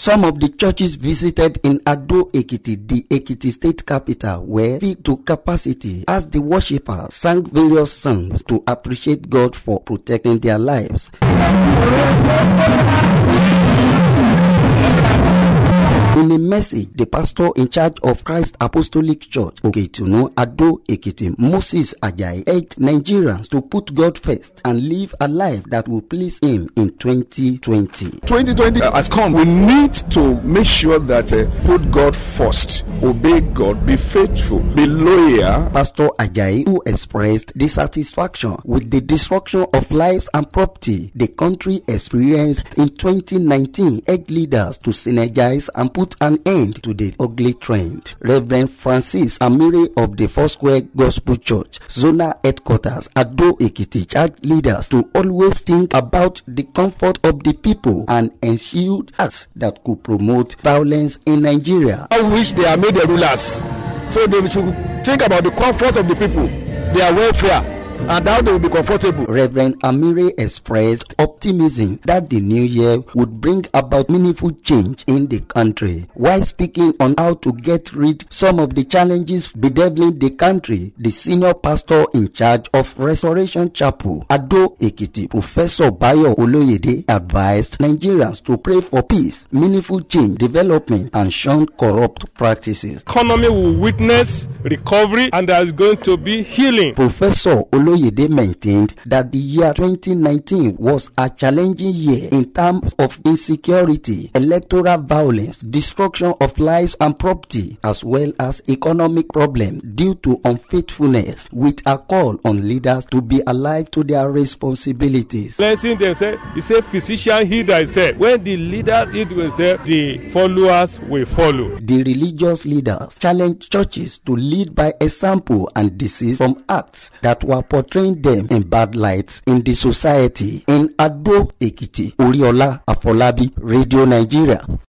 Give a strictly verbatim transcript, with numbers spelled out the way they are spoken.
Some of the churches visited in Ado Ekiti, the Ekiti state capital, were filled to capacity as the worshippers sang various songs to appreciate God for protecting their lives. In a message, the pastor in charge of Christ Apostolic Church, Oketunu Ado Ekiti, Moses Ajayi, urged Nigerians to put God first and live a life that will please Him in twenty twenty. twenty twenty has come. We need to make sure that uh, put God first, obey God, be faithful, be loyal. Pastor Ajayi, who expressed dissatisfaction with the destruction of lives and property the country experienced in twenty nineteen, urged leaders to synergize and put an end to the ugly trend. Reverend Francis Amire of the Foursquare Gospel Church, Zonal Headquarters, Ado Ekiti, charged leaders to always think about the comfort of the people and eschew acts that could promote violence in Nigeria. I wish they are made the rulers, so they should think about the comfort of the people, their welfare, and how they will be comfortable. Reverend Amire expressed optimism that the new year would bring about meaningful change in the country. While speaking on how to get rid of some of the challenges bedeviling the country, the senior pastor in charge of Restoration Chapel, Ado Ekiti, Professor Bayo Oloyede, advised Nigerians to pray for peace, meaningful change, development, and shun corrupt practices. Economy will witness recovery and there is going to be healing. Professor Oloyede Oloyede maintained that the year twenty nineteen was a challenging year in terms of insecurity, electoral violence, destruction of lives and property, as well as economic problems due to unfaithfulness, with a call on leaders to be alive to their responsibilities. Blessing themselves, he said, physician heal thyself. When the leaders eat themselves, the followers will follow. The religious leaders challenged churches to lead by example and desist from acts that were portraying them in bad lights in the society. In Ado Ekiti, Oriola Afolabi, Radio Nigeria.